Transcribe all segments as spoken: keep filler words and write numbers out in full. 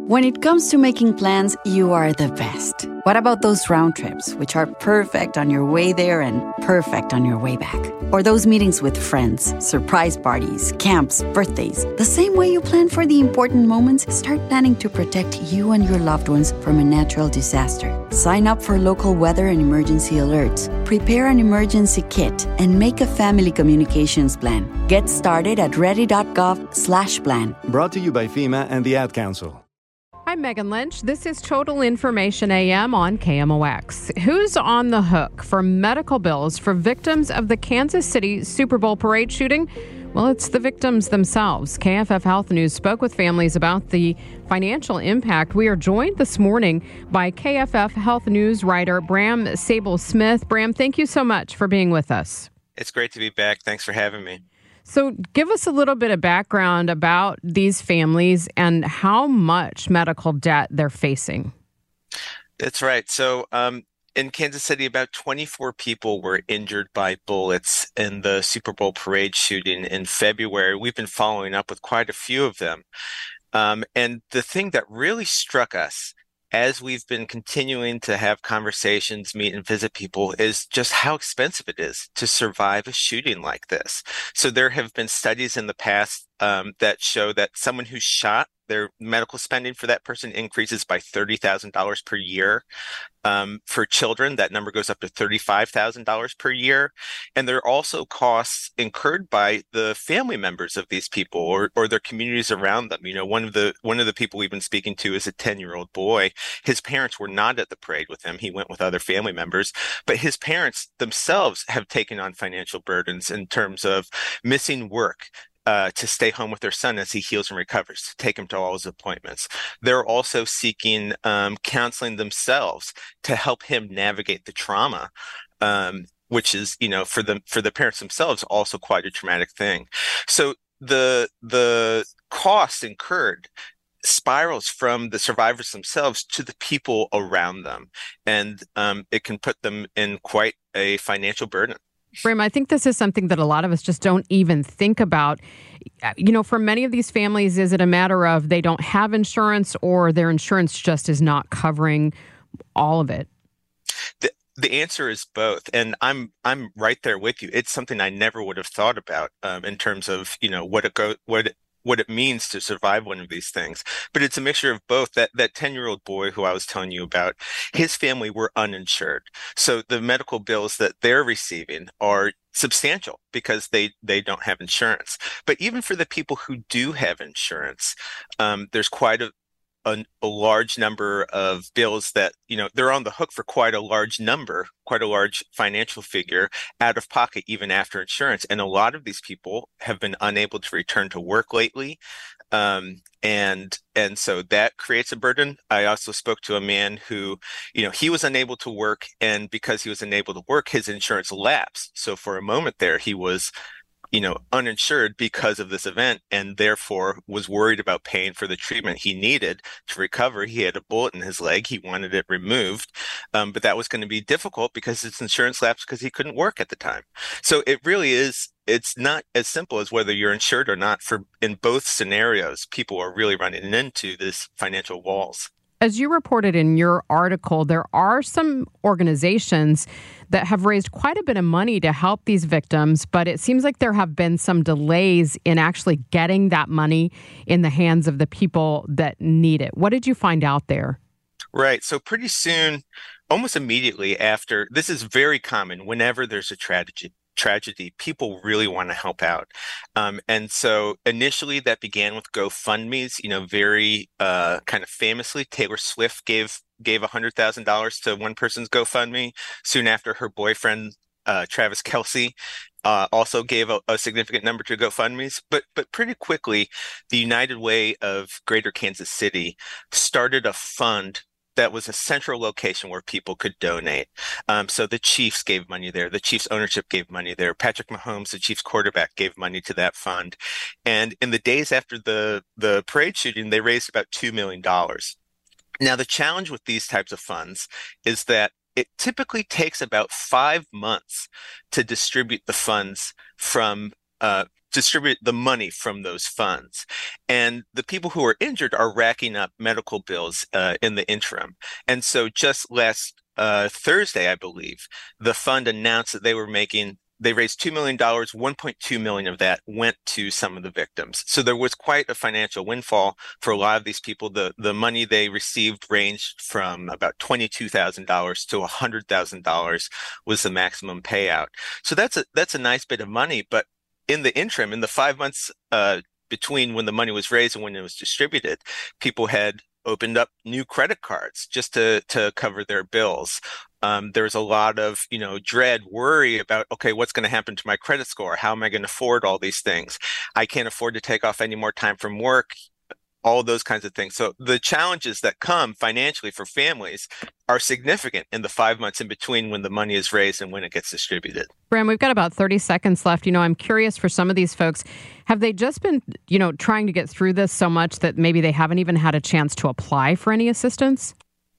When it comes to making plans, you are the best. What about those round trips, which are perfect on your way there and perfect on your way back? Or those meetings with friends, surprise parties, camps, birthdays. The same way you plan for the important moments, start planning to protect you and your loved ones from a natural disaster. Sign up for local weather and emergency alerts. Prepare an emergency kit and make a family communications plan. Get started at ready.gov slash plan. Brought to you by FEMA and the Ad Council. I'm Megan Lynch. This is Total Information A M on K M O X. Who's on the hook for medical bills for victims of the Kansas City Super Bowl parade shooting? Well, it's the victims themselves. K F F Health News spoke with families about the financial impact. We are joined this morning by K F F Health News writer Bram Sable-Smith. Bram, thank you so much for being with us. It's great to be back. Thanks for having me. So give us a little bit of background about these families and how much medical debt they're facing. That's right. So um, in Kansas City, about twenty-four people were injured by bullets in the Super Bowl parade shooting in February. We've been following up with quite a few of them. Um, and the thing that really struck us as we've been continuing to have conversations, meet and visit people, is just how expensive it is to survive a shooting like this. So there have been studies in the past um, that show that someone who's shot, their medical spending for that person increases by thirty thousand dollars per year. Um, for children, that number goes up to thirty-five thousand dollars per year. And there are also costs incurred by the family members of these people or, or their communities around them. You know, one of the one of the people we've been speaking to is a ten-year-old boy. His parents were not at the parade with him. He went with other family members. But his parents themselves have taken on financial burdens in terms of missing work, Uh, to stay home with their son as he heals and recovers, to take him to all his appointments. They're also seeking um, counseling themselves to help him navigate the trauma, um, which is, you know, for the for the parents themselves, also quite a traumatic thing. So the the cost incurred spirals from the survivors themselves to the people around them, and um, it can put them in quite a financial burden. Bram, I think this is something that a lot of us just don't even think about. You know, for many of these families, is it a matter of they don't have insurance or their insurance just is not covering all of it? The, the answer is both. And I'm I'm right there with you. It's something I never would have thought about um, in terms of, you know, what it go what it, what it means to survive one of these things. But it's a mixture of both. That that ten-year-old boy who I was telling you about, his family were uninsured. So the medical bills that they're receiving are substantial because they, they don't have insurance. But even for the people who do have insurance, um, there's quite a A, a large number of bills that, you know, they're on the hook for quite a large number, quite a large financial figure out of pocket, even after insurance. And a lot of these people have been unable to return to work lately. Um, and, and so that creates a burden. I also spoke to a man who, you know, he was unable to work, and because he was unable to work, his insurance lapsed. So for a moment there, he was you know, uninsured because of this event, and therefore was worried about paying for the treatment he needed to recover. He had a bullet in his leg. He wanted it removed. Um, but that was going to be difficult because his insurance lapsed because he couldn't work at the time. So it really is, it's not as simple as whether you're insured or not. For in both scenarios, people are really running into this financial walls. As you reported in your article, there are some organizations that have raised quite a bit of money to help these victims, but it seems like there have been some delays in actually getting that money in the hands of the people that need it. What did you find out there? Right. So pretty soon, almost immediately after, this is very common whenever there's a tragedy. tragedy, people really want to help out. Um, and so initially that began with GoFundMe's, you know, very uh, kind of famously, Taylor Swift gave gave one hundred thousand dollars to one person's GoFundMe. Soon after, her boyfriend, uh, Travis Kelce, uh, also gave a, a significant number to GoFundMe's. But, but pretty quickly, the United Way of Greater Kansas City started a fund that was a central location where people could donate. Um, so the Chiefs gave money there. The Chiefs ownership gave money there. Patrick Mahomes, the Chiefs quarterback, gave money to that fund. And in the days after the, the parade shooting, they raised about two million dollars. Now, the challenge with these types of funds is that it typically takes about five months to distribute the funds from uh, distribute the money from those funds. And the people who are injured are racking up medical bills uh, in the interim. And so just last uh, Thursday, I believe, the fund announced that they were making They raised two million dollars, one point two million dollars of that went to some of the victims. So there was quite a financial windfall for a lot of these people. The the money they received ranged from about twenty-two thousand dollars to one hundred thousand dollars was the maximum payout. So that's a that's a nice bit of money. But in the interim, in the five months uh, between when the money was raised and when it was distributed, people had opened up new credit cards just to to cover their bills. Um, there's a lot of, you know, dread, worry about, okay, what's going to happen to my credit score? How am I going to afford all these things? I can't afford to take off any more time from work, all those kinds of things. So the challenges that come financially for families are significant in the five months in between when the money is raised and when it gets distributed. Bram, we've got about thirty seconds left. You know, I'm curious for some of these folks, have they just been, you know, trying to get through this so much that maybe they haven't even had a chance to apply for any assistance?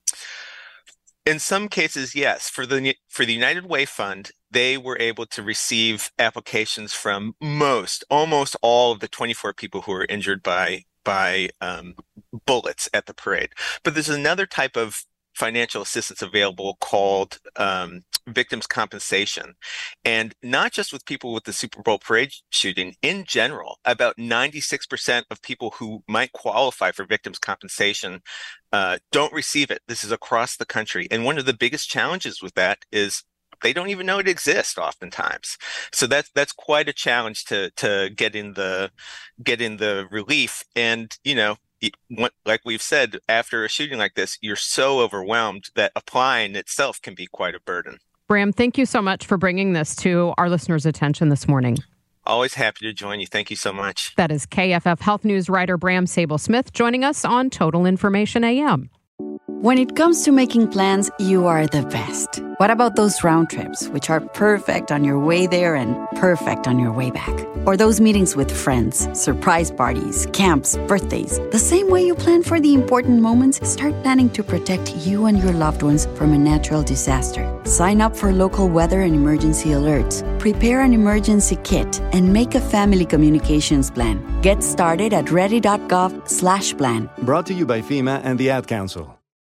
In some cases, yes. For the for the United Way Fund, they were able to receive applications from most, almost all of the twenty-four people who were injured by by um, bullets at the parade. But there's another type of financial assistance available called um, victims' compensation. And not just with people with the Super Bowl parade shooting, in general, about ninety-six percent of people who might qualify for victims' compensation uh, don't receive it. This is across the country. And one of the biggest challenges with that is they don't even know it exists oftentimes. So that's that's quite a challenge to to get in the get in the relief. And, you know, like we've said, after a shooting like this, you're so overwhelmed that applying itself can be quite a burden. Bram, thank you so much for bringing this to our listeners' attention this morning. Always happy to join you. Thank you so much. That is K F F Health News writer Bram Sable-Smith joining us on Total Information A M. When it comes to making plans, you are the best. What about those round trips, which are perfect on your way there and perfect on your way back? Or those meetings with friends, surprise parties, camps, birthdays. The same way you plan for the important moments, start planning to protect you and your loved ones from a natural disaster. Sign up for local weather and emergency alerts. Prepare an emergency kit and make a family communications plan. Get started at ready.gov slash plan. Brought to you by FEMA and the Ad Council.